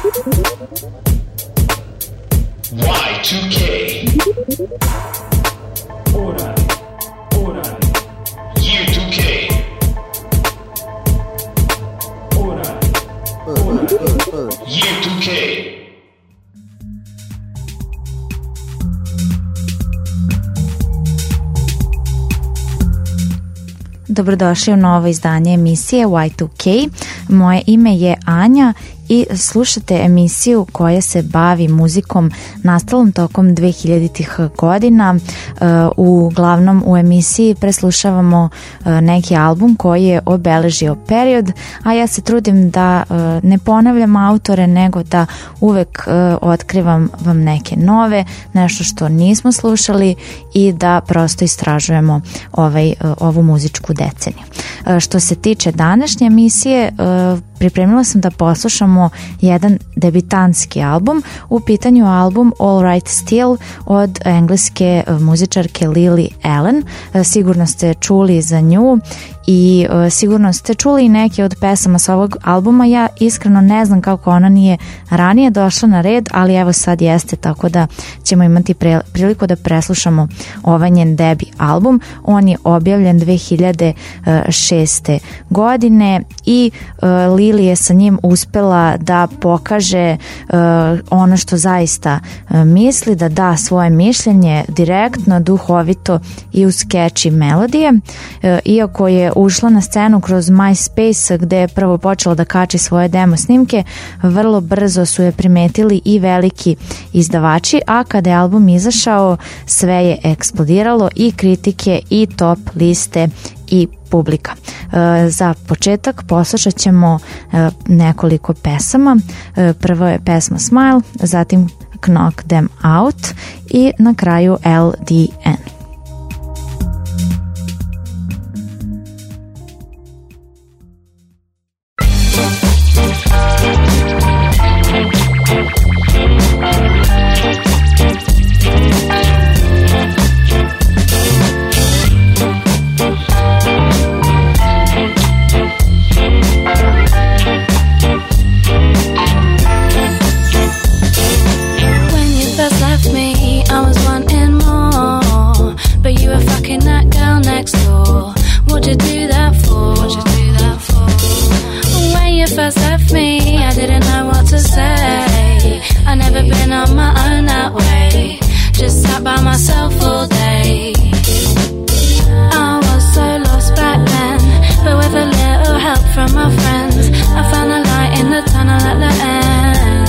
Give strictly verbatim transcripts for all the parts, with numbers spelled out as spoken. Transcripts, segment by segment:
Y two K. Ora, ora. Year two K. Ora, ora. Year two K. Dobrodošli u novo izdanje emisije Y two K. Moje ime je Anja i slušate emisiju koja se bavi muzikom nastalom tokom dvehiljaditih godina. Uglavnom u emisiji preslušavamo neki album koji je obeležio period, a ja se trudim da ne ponavljam autore, nego da uvek otkrivam vam neke nove, nešto što nismo slušali i da prosto istražujemo ovaj, ovu muzičku deceniju. Što se tiče današnje emisije, pripremila sam da poslušamo jedan debitanski album. U pitanju album All Right Still od engleske muzičarke Lily Allen. Sigurno ste čuli za nju i sigurno ste čuli i neke od pesama sa ovog albuma. Ja iskreno ne znam kako ona nije ranije došla na red, ali evo sad jeste, tako da ćemo imati priliku da preslušamo ovaj njen debi album. On je objavljen dve hiljade šeste godine i Lily je sa njim uspela da pokaže ono što zaista misli, da da svoje mišljenje direktno, duhovito i uz catchy melodije. Iako je ušla na scenu kroz MySpace gde je prvo počela da kači svoje demo snimke, vrlo brzo su je primetili i veliki izdavači, a kada je album izašao sve je eksplodiralo, i kritike i top liste i publika. E, za početak poslušat ćemo e, nekoliko pesama. E, prvo je pesma Smile, zatim Knock Them Out i na kraju L D N. What'd you do that for? What'd you do that for? When you first left me, I didn't know what to say. I never been on my own that way. Just sat by myself all day. I was so lost back then, but with a little help from my friends, I found a light in the tunnel at the end.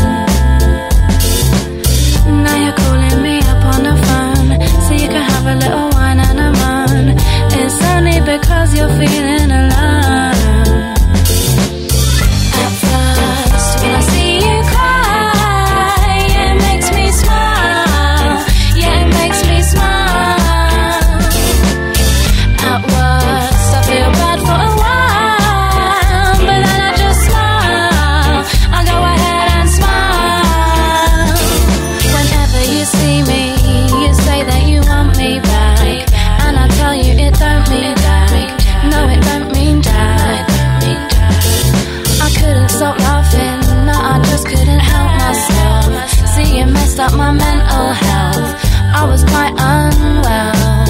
Now you're calling me up on the phone, so you can have a little wine and a moan. It's only because you're feeling alone. At first, when I see you cry, it makes me smile. Yeah, it makes me smile. At worst, I feel bad for a while, but then I just smile. I go ahead and smile. Whenever you see me, you say that you want me back, and I tell you it don't mean that. No, it don't mean that. I couldn't stop laughing, no, I just couldn't help myself. See, it messed up my mental health. I was quite unwell.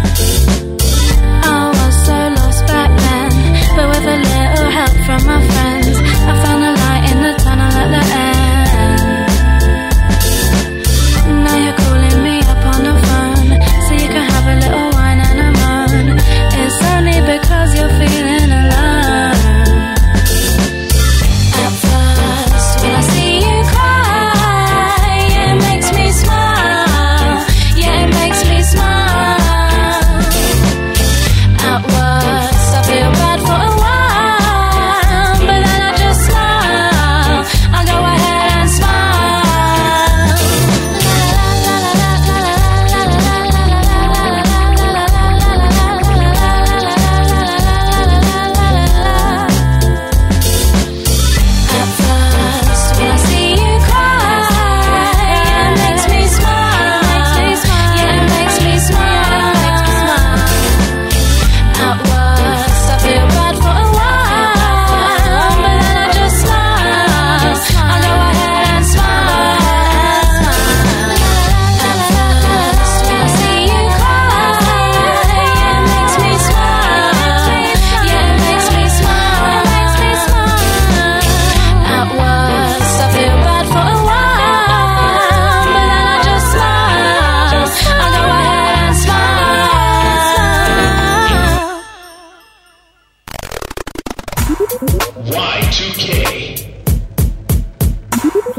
I was so lost back then, but with a little help from my friends, I found a light in the tunnel at the end. Now you're calling me up on the phone, so you can have a little wine and a moan. It's only because you're feeling alone. At first, when I see you cry, it makes me smile. Yeah, it makes me smile. At worst, I feel bad for a while, but then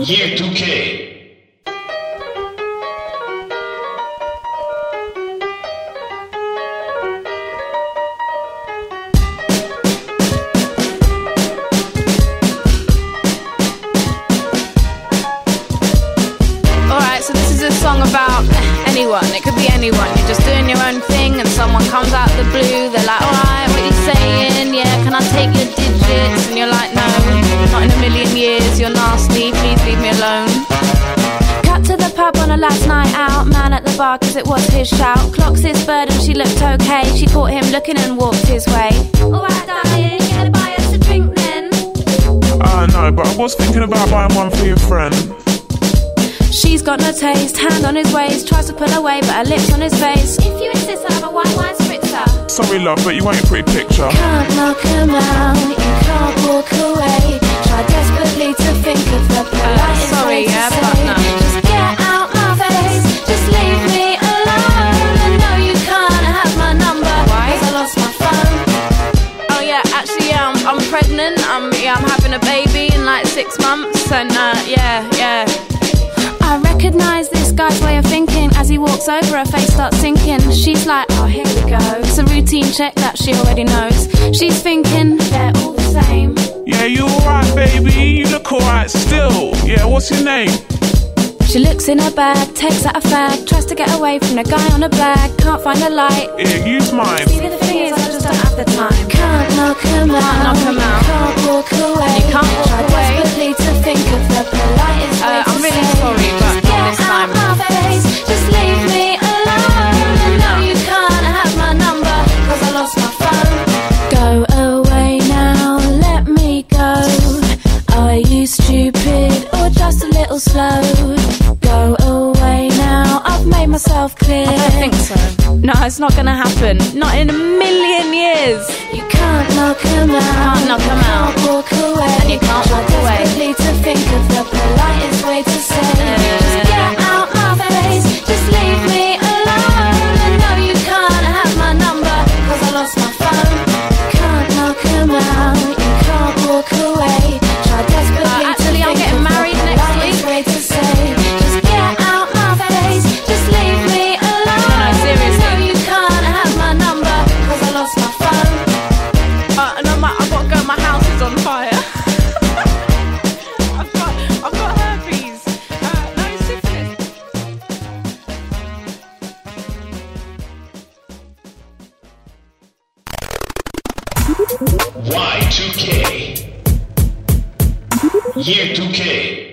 Year two K. Alright, so this is a song about anyone. It could be anyone. You're just doing your own thing and someone comes out of the blue. They're like, alright, what are you saying? Yeah, can I take your digits? And you're like, no, not in a million years. You're nasty, please leave me alone. Cut to the pub on a last night out. Man at the bar cause it was his shout. Clocks his bird and she looked okay. She caught him looking and walked his way. Alright darling, you gonna buy us a drink then? Uh, no, but I was thinking about buying one for your friend. She's got no taste, hand on his waist. Tries to pull away, but her lips on his face. If you insist, I'll have a white wine spritzer. Sorry love, but you ain't a pretty picture. Can't knock him out, you can't walk away. Try desperately to think of the politest uh, sorry, way to yeah, say. But no. Just get out my face, just leave me alone. I know you can't have my number, why? Cause I lost my phone. Oh yeah, actually yeah, I'm, I'm pregnant. I'm, yeah, I'm having a baby in like six months. And uh, yeah, yeah. I recognise this guy's way of thinking. As he walks over, her face starts sinking. She's like, oh, here we go. It's a routine check that she already knows. She's thinking, they're all the same. Yeah, you alright, baby? You look alright still. Yeah, what's your name? She looks in her bag, takes out a fag. Tries to get away from the guy on the bag. Can't find a light. Yeah, use mine. See, the thing is, I just don't have the time. Can't knock him out. Knock him out. Can't walk away. You can't walk Try away. Desperately to think of the politest uh, way to I'm really say. Sorry, but just not this time. Out my face. Just leave me alone. I know you can't have my number, cause I lost my phone. Go away now, let me go. Are you stupid or just a little slow? Go away now, I've made myself clear. I don't think so. No, it's not gonna happen. Not in a million years. You can't knock him out. Can't knock him out. Can't walk away. And you can't walk away. Desperately to think of the politest way to say. Uh, just get out my face. Just leave me alone. I know you can't have my number, cause I lost my phone. Can't knock him out. You can't walk away. Try desperately uh, actually, to I'm think getting of married the next week. Way to say. Just get out my face. Just leave me alone. No, no, seriously. I know you can't have my number, cause I lost my phone. Uh, and I'm, I've got to go. My house is on fire. I've got, I've got herpes. Uh, no syphilis. Y two K. Year two K.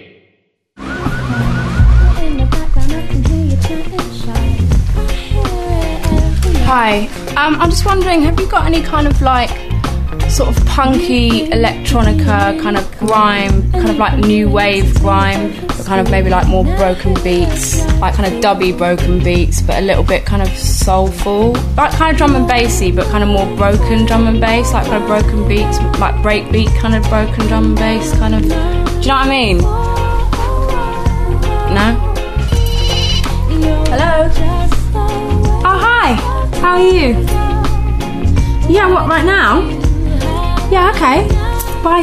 Hi, um, I'm just wondering, have you got any kind of like sort of punky electronica, kind of grime, kind of like new wave grime, but kind of maybe like more broken beats, like kind of dubby broken beats, but a little bit kind of soulful, like kind of drum and bassy, but kind of more broken drum and bass, like kind of broken beats, like breakbeat kind of broken drum and bass, kind of. Do you know what I mean? No? Hello? Oh, hi! How are you? Yeah, what, right now? Yeah, okay. Bye.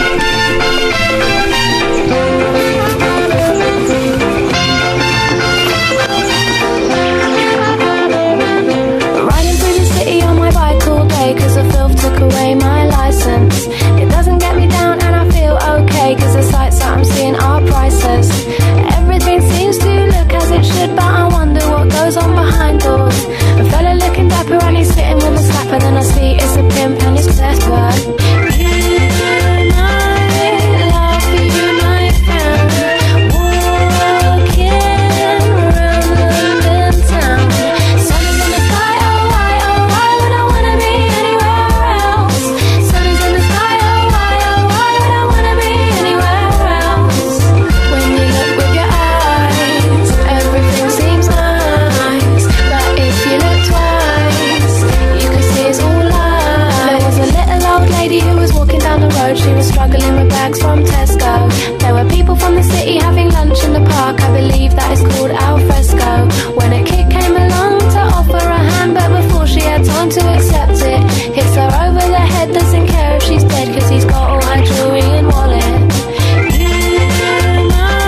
Riding through the city on my bike all day, cause the filth took away my license. It doesn't get me down and I feel okay, cause the sights that I'm seeing are priceless. Everything seems to look as it should, but I wonder what goes on behind doors. A fella looking dapper and he's sitting with a slapper, then I see it's a pimp and it's desperate. You, my love, you, my friend, walking around London town. Sun is in the sky, oh why, oh why would I wanna be anywhere else? Sun is in the sky, oh why, oh why would I wanna be anywhere else? When you look with your eyes, everything seems nice, but if you look twice, you can see it's all lies. There was a little old lady who was walking down the road. She was struggling with bags from Tesco. There were people from the city having lunch in the park. I believe that is called al fresco. When a kid came along to offer a hand, but before she had time to accept it, hits her over the head, doesn't care if she's dead, cause he's got all her jewelry and wallet. You know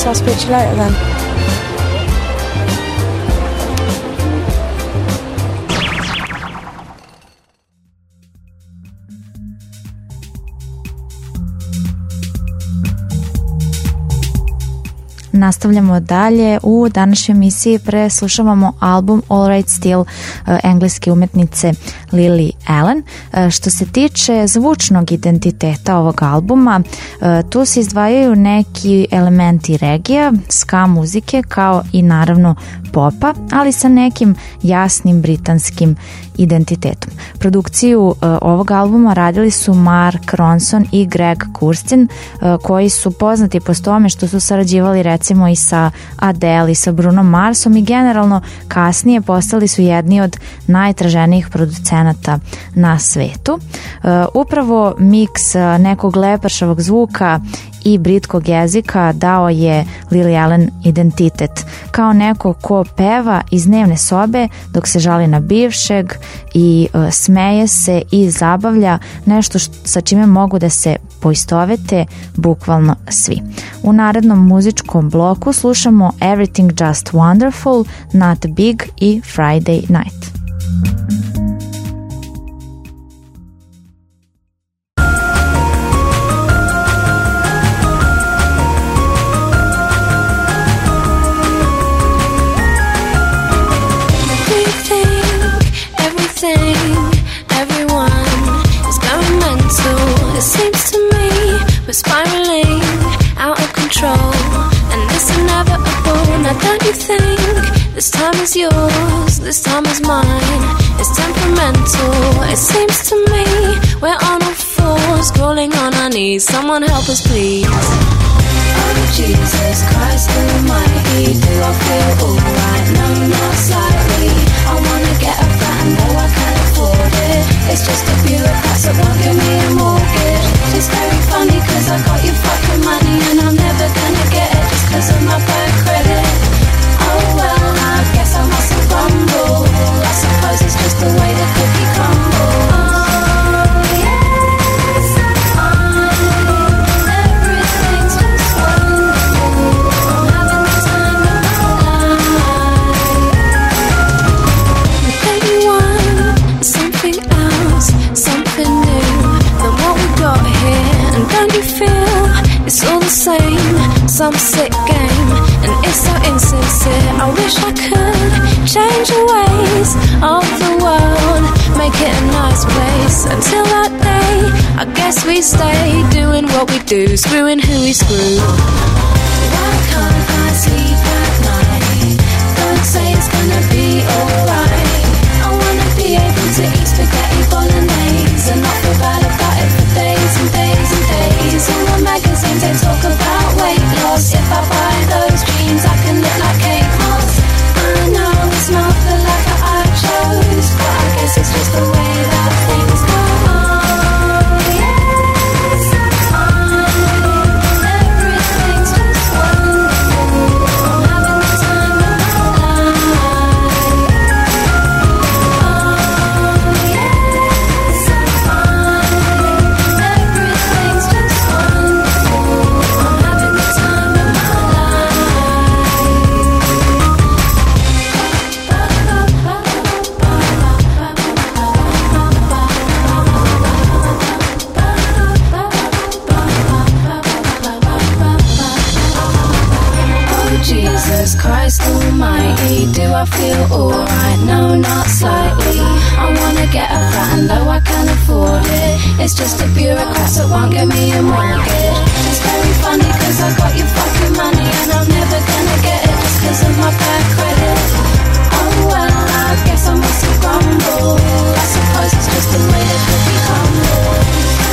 so I'll speak to you later then. Nastavljamo dalje. U današnjoj emisiji preslušavamo album All Right Still uh, engleske umetnice Lily Allen. Uh, što se tiče zvučnog identiteta ovog albuma, uh, tu se izdvajaju neki elementi regija, ska muzike kao i naravno popa, ali sa nekim jasnim britanskim identitetom. Produkciju uh, ovog albuma radili su Mark Ronson i Greg Kurstin, uh, koji su poznati po tome što su sarađivali recimo i sa Adele i sa Bruno Marsom i generalno kasnije postali su jedni od najtraženijih producenata na svetu. Uh, upravo miks uh, nekog lepršavog zvuka i britkog jezika dao je Lily Allen identitet kao neko ko peva iz dnevne sobe dok se žali na bivšeg i uh, smeje se i zabavlja, nešto što, sa čime mogu da se poistovete bukvalno svi. U narednom muzičkom bloku slušamo Everything Just Wonderful, Not Big i Friday Night. We're spiraling out of control, and this is inevitable. Now don't you think this time is yours, this time is mine? It's temperamental, it seems to me. We're on all fours, crawling on our knees. Someone help us please. Oh Jesus Christ almighty, do I feel alright? No, not slightly. I wanna get a flat and though I can't afford it, it's just a bureaucrat that won't give me a mortgage. It's very funny cause I got your fucking money and I'm never gonna get it just cause of my bad credit. Oh well, I guess I mustn't grumble. I suppose it's just the way the cookie crumbles. Don't you feel it's all the same? Some sick game, and it's so insincere. I wish I could change the ways of the world, make it a nice place. Until that day, I guess we stay doing what we do, screwing who we screw. Why can't I sleep at night? Don't say it's gonna be alright. I wanna be able to eat spaghetti bolognese and not feel bad about it for days and days and days. All the magazines they talk about weight loss. If I buy those jeans I can look like Kate Moss. I know it's not the life that I chose, but I guess it's just the way that things go. Oh yes, I'm fine. Everything's just wonderful. I'm having the time of my life. Oh yes, I'm fine. Everything's just wonderful. I'm having the time of my Oh Jesus Christ almighty, do I feel alright? No, not slightly. I wanna get a flat and though I can't afford it, it's just a bureaucrat that won't give me a mortgage. It's very funny cause I got your fucking money and I'm never gonna get it just cause of my bad credit. Oh well, I guess I mustn't grumble. I suppose it's just the way the cookie crumbles.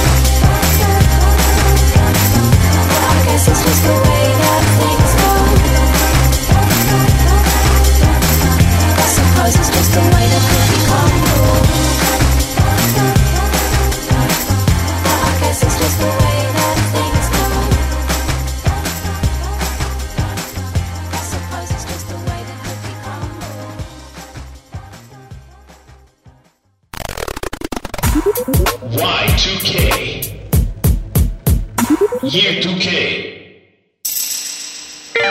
But I guess it's just the way that things go. I suppose it's just the way the cookie crumbles. But I guess it's just the way that things go. I suppose it's just the way the cookie crumbles. Y two K. Year two K.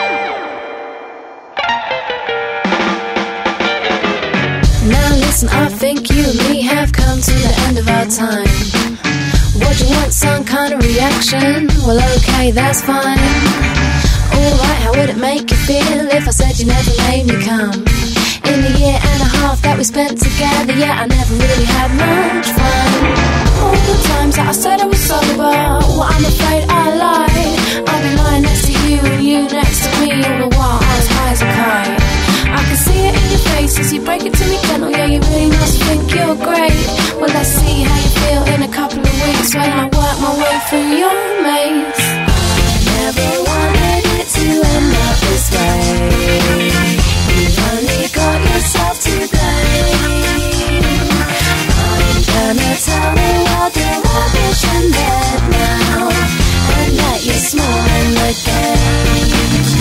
Listen, I think you and me have come to the end of our time. What do you want, some kind of reaction? Well, okay, that's fine. Alright, how would it make you feel if I said you never made me come? In the year and a half that we spent together, yeah, I never really had much fun. All the times that I said I was sober, well, I'm afraid I lied. I'd be lying next to you and you next to me, all the while I was high as a kite. I can see it in your face as you break it to me gentle. Yeah, you really must think you're great. Well, let's see how you feel in a couple of weeks when I work my way through your maze. I never wanted it to end up this way. You've only got yourself to blame. I'm gonna tell the world you're rubbish and dead now, and that you're small in the game.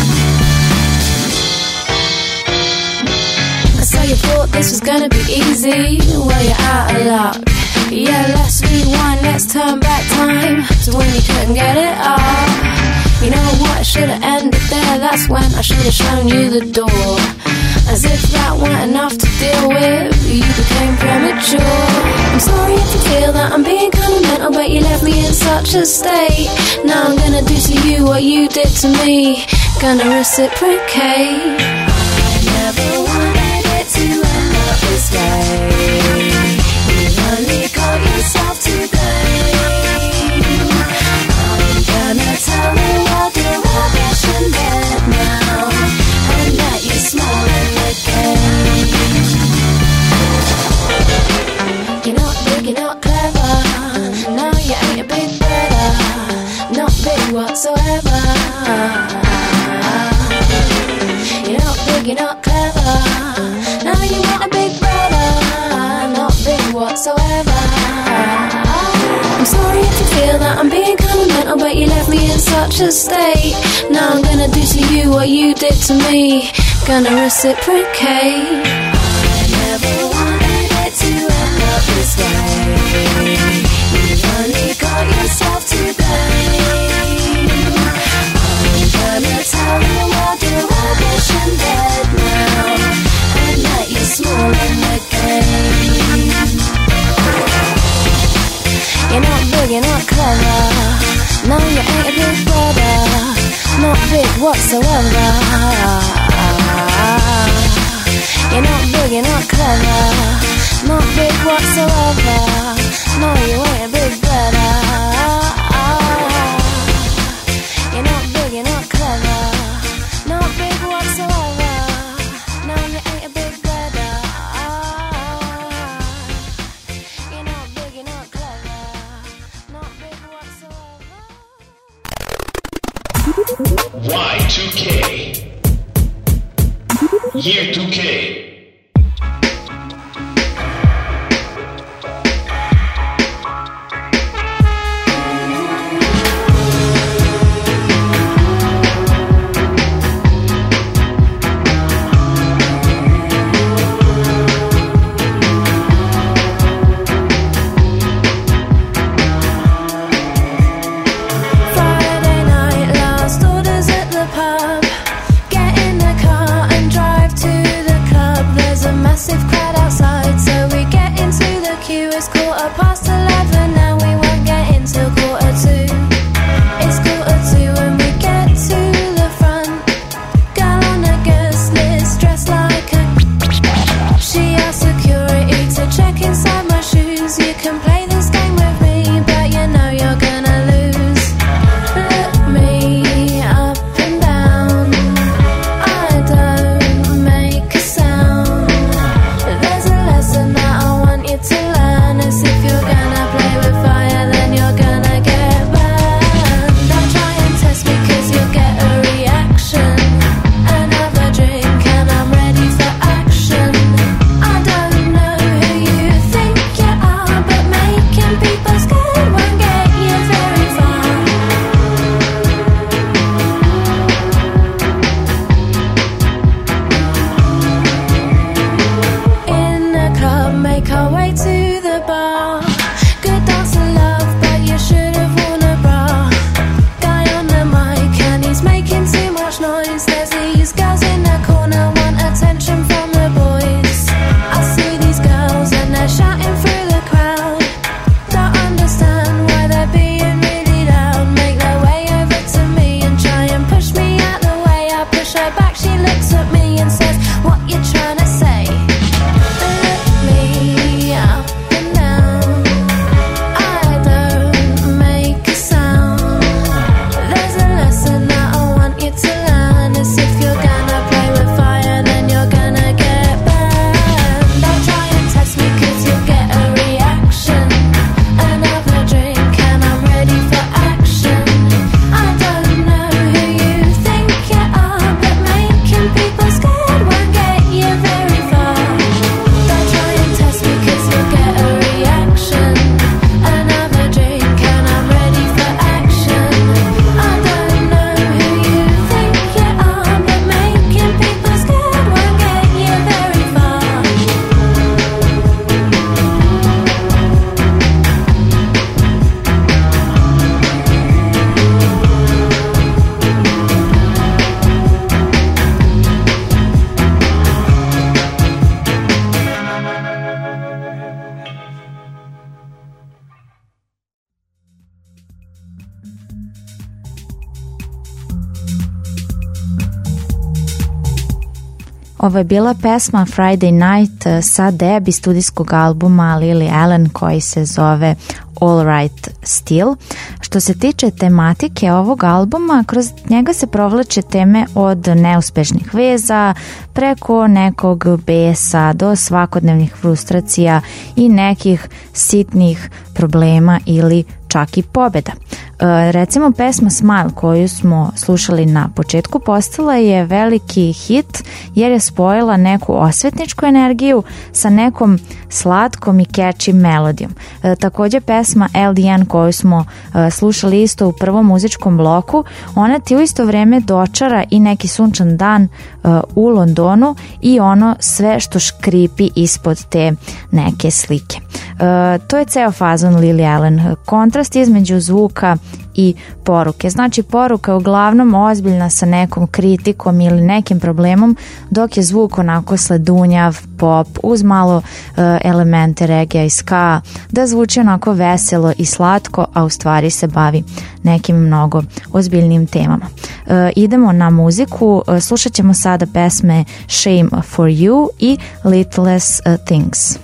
So you thought this was gonna be easy? Well, you're out of luck. Yeah, let's rewind, let's turn back time to when you couldn't get it up. You know what, I should've ended there. That's when I should've shown you the door. As if that weren't enough to deal with, you became premature. I'm sorry if you feel that I'm being kinda mental, but you left me in such a state. Now I'm gonna do to you what you did to me. Gonna reciprocate. I never wanted it to end up this way. You've only got yourself to blame. I'm gonna tell the world you're rubbish and dead now, and that you're small in the game. You're not big, you're not clever. No, you ain't a big brother. Not big whatsoever. You're not big, you're not clever. No, you ain't a big brother. Not big whatsoever. I'm sorry if you feel that I'm being kinda mental, but you left me in such a state. Now I'm gonna do to you what you did to me. Gonna reciprocate. I never wanted it to end up this way. You've only got yourself to blame. I'm gonna tell the world you're rubbish and dead now, and that you're small in the game. You're not big, you're not clever. No, you ain't a big brother. Not big whatsoever. You're not big, you're not clever. Not big whatsoever. No, you ain't a big brother. You're not big, you're not clever. Not big whatsoever. No, you ain't a big brother. You're not big, you're not clever. Not big whatsoever. Y two K. Year two K. Friday night, last orders at the pub. Get in the car and drive to the club. There's a massive crowd outside, so we get into the queue. It's quarter past eleven, now we won't get in till quarter two. It's quarter two when we get to the front. Girl on the guest list, dressed like a. She asked security to check inside my shoes. You can play this game with me, but you know you're gonna lose. Look me up and down. I don't make a sound. There's a lesson that I want you to learn. As if you're gonna Ovo je bila pesma Friday Night sa debi studijskog albuma Lily Allen koji se zove All Right Still. Što se tiče tematike ovog albuma, kroz njega se provlače teme od neuspešnih veza preko nekog besa do svakodnevnih frustracija i nekih sitnih problema ili čak i pobjeda. E, recimo pesma Smile koju smo slušali na početku postala je veliki hit jer je spojila neku osvetničku energiju sa nekom slatkom i catchy melodijom. E, također pesma L D N koju smo e, slušali isto u prvom muzičkom bloku, ona ti u isto vrijeme dočara i neki sunčan dan e, u Londonu i ono sve što škripi ispod te neke slike. E, to je ceo fazon Lily Allen. Kontrast između zvuka i poruke. Znači poruka je uglavnom ozbiljna sa nekom kritikom ili nekim problemom, dok je zvuk onako sledunjav, pop, uz malo uh, elemente reggae i ska, da zvuči onako veselo i slatko, a u stvari se bavi nekim mnogo ozbiljnim temama. Uh, idemo na muziku, uh, slušat ćemo sada pesme Shame for You i Littlest uh, Things.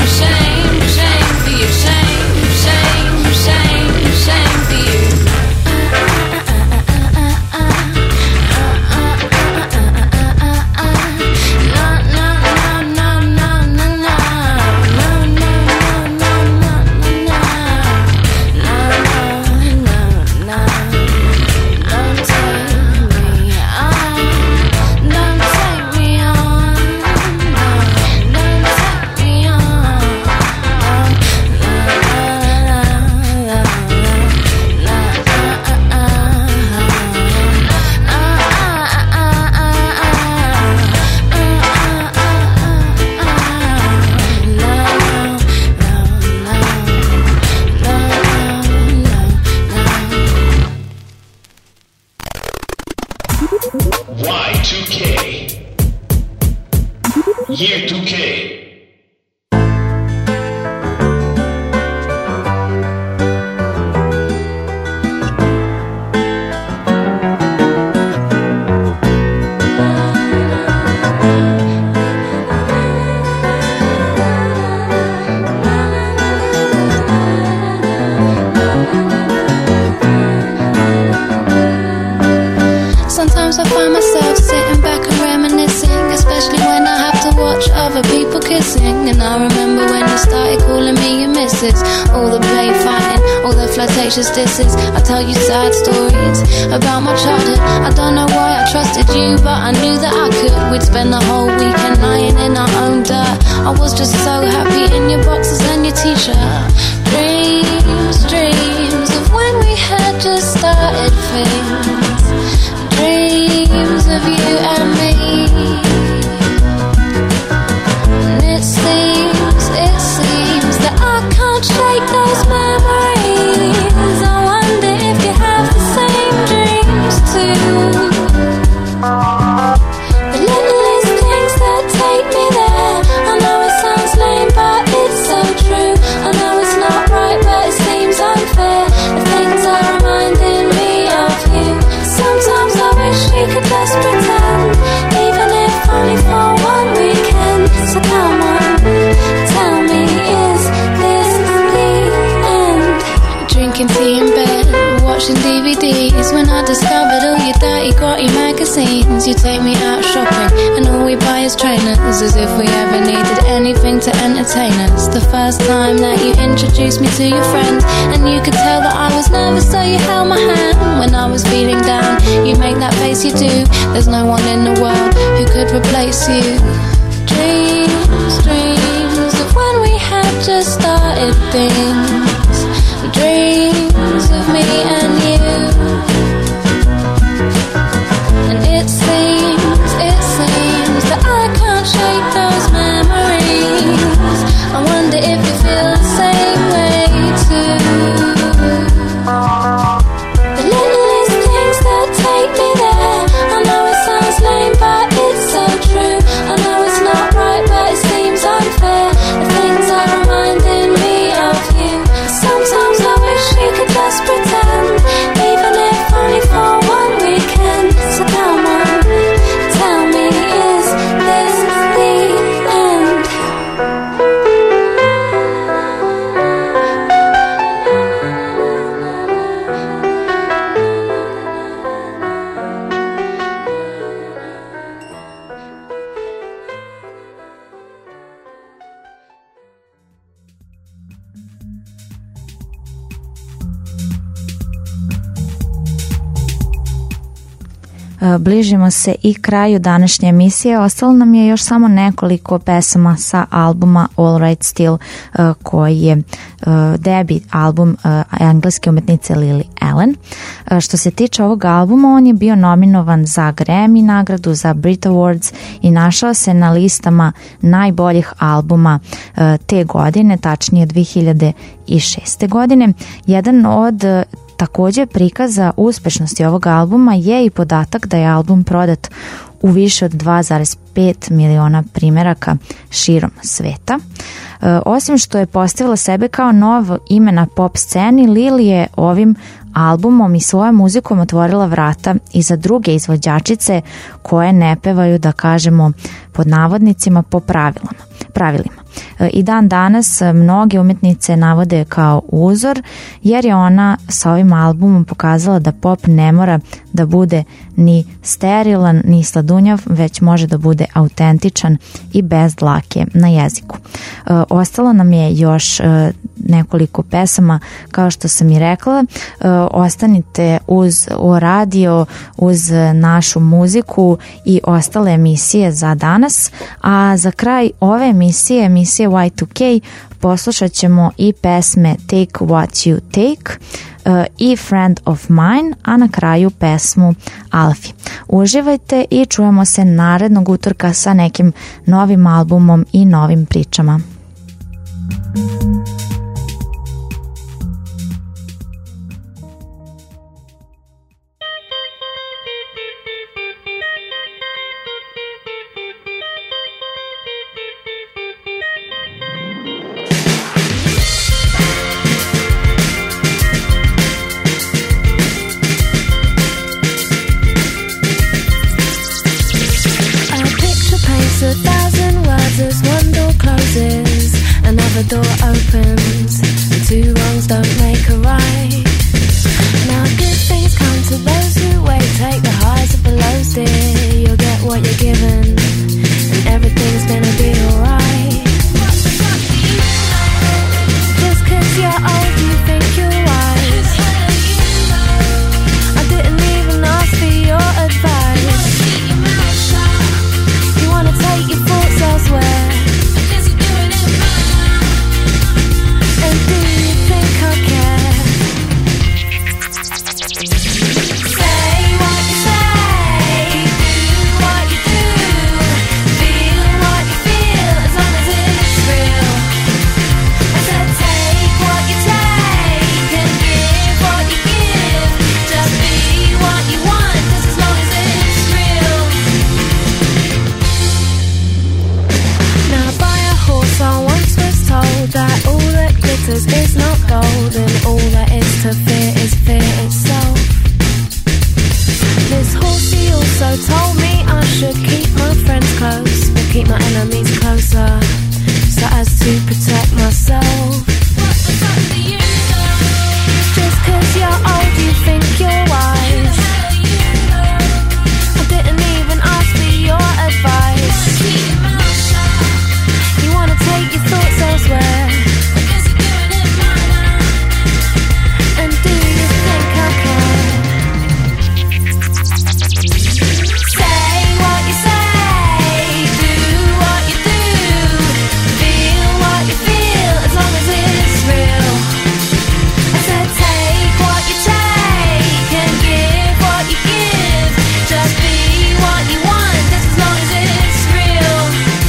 Shame, shame, shame for you. Year two K. Sometimes I find myself sitting back and reminiscing, especially when I have to watch other people kissing. And I remember when you started calling me your missus, all the play fighting, all the flirtatious disses. I tell you sad stories about my childhood. I don't know why I trusted you, but I knew that I could. We'd spend the whole weekend lying in our own dirt. I was just so happy in your boxes and your t-shirt. Dreams, dreams of when we had just started things. Dreams of you and me. And it seems, it seems that I can't shake those memories. I wonder if you have the same dreams too. The littlest things that take me there. I know it sounds lame, but it's so true. I know it's not right, but it seems unfair. The things are reminding me of you. Sometimes I wish we could just pretend, even if only for one weekend. So come on, tell me, is this the end? Drinking tea in bed, watching D V Ds. When I discovered all your dirty, grotty magazines, you take me out shopping, and all we buy is trainers, as if we ever needed anything to entertain us. The first time that you introduced me to your friends, and you could tell that I was nervous, so you held my hand. When I was feeling down, you make that face you do. There's no one in the world who could replace you. Dreams, dreams of when we had just started things. Dreams of me and you. And it seems, it seems that I can't shake those memories. I wonder if you feel the same way too. The littlest things that take me there. I know it sounds lame, but it's so true. I know it's not right, but it seems unfair. The things are reminding me of you. Sometimes I wish we could just pretend, even if only for one weekend. So come on, tell me, is this the end? Bližimo se i kraju današnje emisije. Ostalo nam je još samo nekoliko pesama sa albuma All Right Still, koji je debut album engleske umetnice Lily Allen. Što se tiče ovog albuma, on je bio nominovan za Grammy nagradu, za Brit Awards i našao se na listama najboljih albuma te godine, tačnije dve hiljade šeste. godine. Jedan od također prikaza uspešnosti ovog albuma je i podatak da je album prodat u više od dva zarez pet miliona primjeraka širom sveta. E, osim što je postavila sebe kao novo ime na pop sceni, Lily je ovim albumom i svojom muzikom otvorila vrata i za druge izvođačice koje ne pevaju, da kažemo pod navodnicima, po pravilima. pravilima. I dan danas mnoge umjetnice navode kao uzor, jer je ona sa ovim albumom pokazala da pop ne mora da bude ni sterilan ni sladunjav, već može da bude autentičan i bez dlake na jeziku. Ostalo nam je još nekoliko pesama, kao što sam i rekla. Ostanite uz o radio, uz našu muziku i ostale emisije za danas, a za kraj ove emisije, emisije Y two K, poslušat ćemo i pesme Take What You Take uh, i Friend of Mine, a na kraju pesmu Alfie. Uživajte i čujemo se narednog utorka sa nekim novim albumom i novim pričama. another door opens, and two wrongs don't make a right. Now good things come to those who wait. Take the highs of the lows, dear. You'll get what you're given, and everything's gonna be alright. Just cause you're old, you think you're wise. I didn't even ask for your advice. You wanna take your thoughts elsewhere. And do you think I care? Say what you say, do what you do, feel what you feel, as long as it's real. I said take what you take and give what you give. Just be what you want, just as long as it's real. Now by a horse I once was told that all that glitters is not gold, and all that is to fear is fear itself. This horsey also told me I should keep my friends close, but keep my enemies closer, so as to protect myself. What the fuck do you know? Just cause you're old you think you're wise. I didn't even ask for your advice. You wanna take your thoughts elsewhere. And do you think I care? Say what you say, do what you do, feel what you feel, as long as it's real. I said take what you take and give what you give. Just be what you want, just as long as it's real.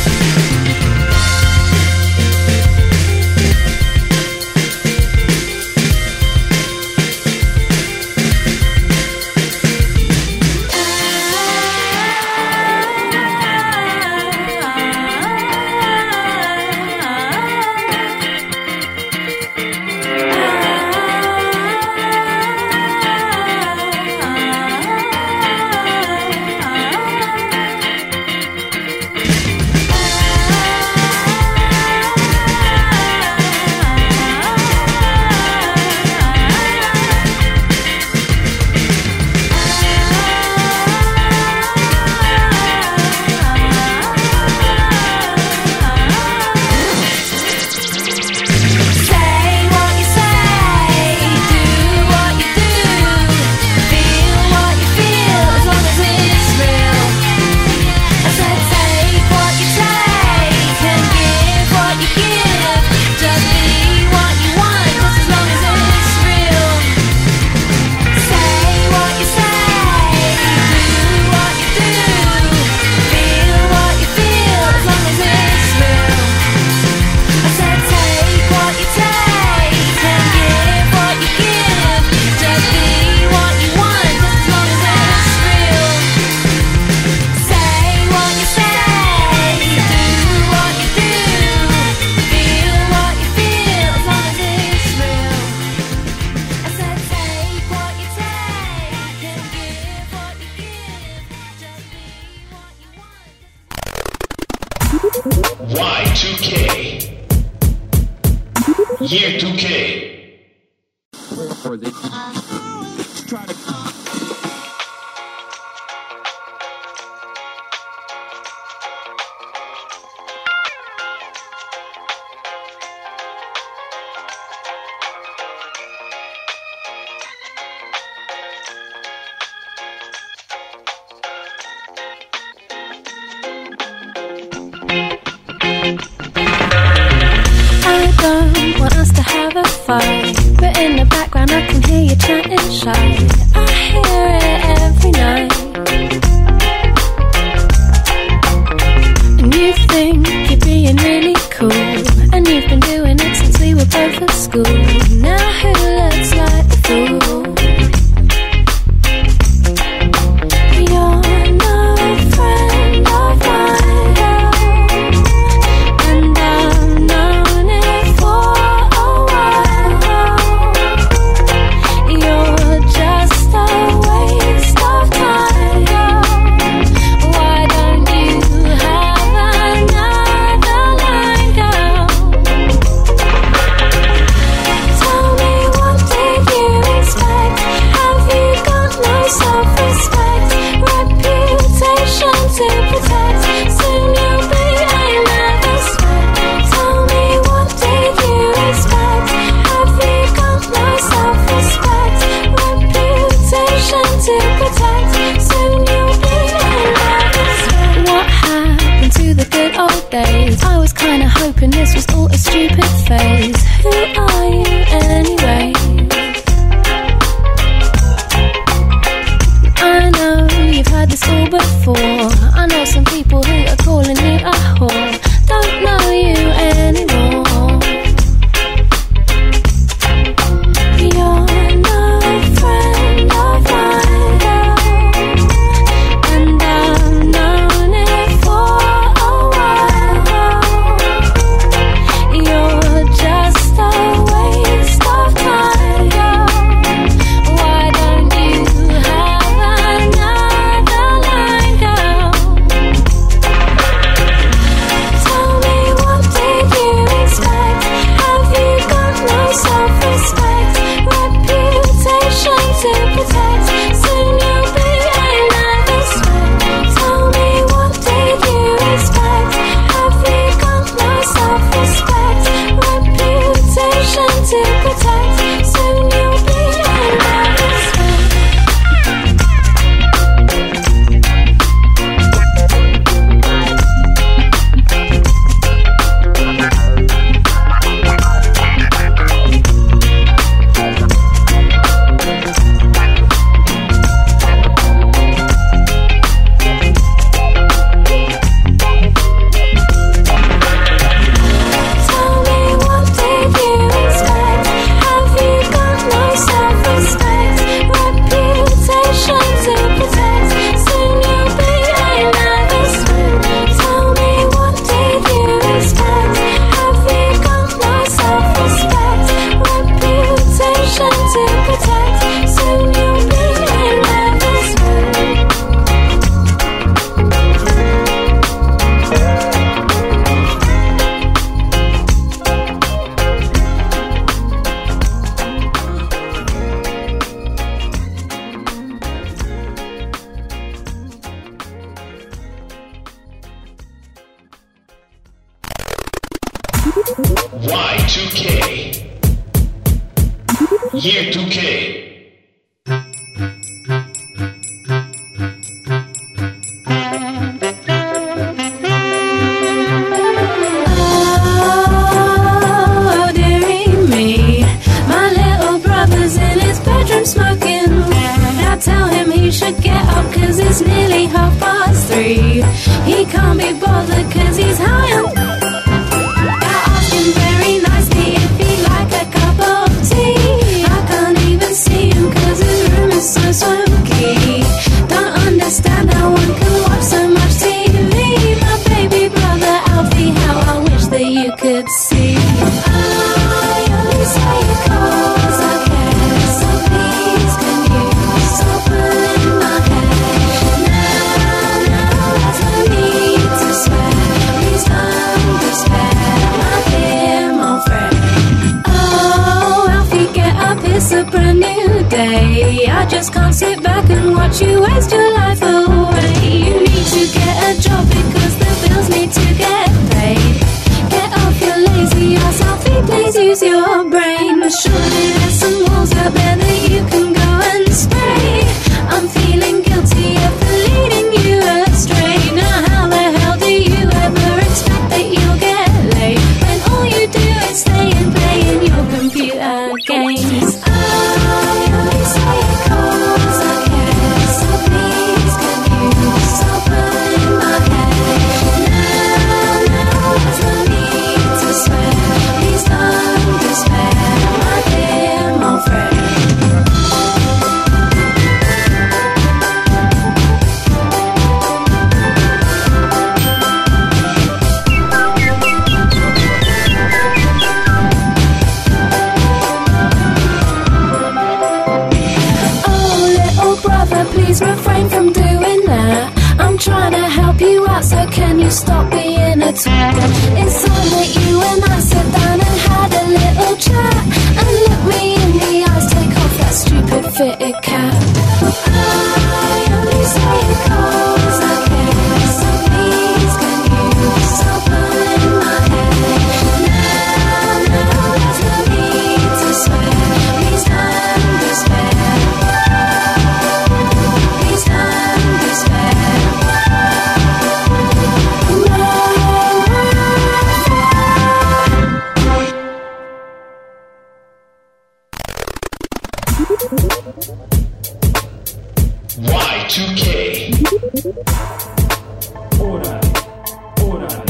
Say what you say, do what you do, feel what you feel, as long as it's real. I said take what you take and give what you give. Just be what you want, just as long as it's real. Say what you say, do what you do, feel what you feel, as long as it's real. I said take what you take and give what you give. Just be what you want, just as long as it's real. Say what you say, do what you do, feel what you feel, as long as it's real. I said take what you take and give what you give. Just be what you want. Y two K. Year two K. I don't want us to have a fight, but in the background I can hear you chatting shy. I hear it every night. And you think you're being really cool, and you've been doing it since we were both at school. Now who looks like the fool? You're no friend of mine, and I've known it for a while. You're just a waste of time. Why don't you have another line, girl? Y two K. Year two K. Oh, dearie me, my little brother's in his bedroom smoking. Now tell him he should get up cause it's nearly half past three. He can't be bothered cause he's high on. Now ask him very nicely if he'd like a cup of tea. I can't even see him cause his room is so smoky. Don't understand how one can watch so much T V. My baby brother Alfie, how I wish that you could see. I only say it cause I care. So please can you stop pulling my hair? Now, now there's no need to swear. Please don't despair, my dear old friend. Oh, Alfie, get up, it's a brand new day. I just can't sit back and watch you waste your life away. You need to get a job because the bills need to get paid. Get off your lazy ass, Alfie, please use your brain. Surely there's some walls out there that you can go and spray. I'm feeling guilty of leading you astray. Now how the hell do you ever expect that you'll get laid when all you do is stay and play in your computer games? I only say it cause I care. So please can you stop pulling my hair? Now, now there's no need to swear. Please don't despair, my dear old friend. Oh, little brother, please refrain from doing that. I'm trying to help you out, so can you stop being a twat? It's time that you and I sat down and had a little chat. And look me in the eyes, take off that stupid fitted cap. I only say it cause I care. So please can you stop pulling my hair? Now, now there's no need to swear. Please don't despair. Please don't despair. Y two K. Ora, ora.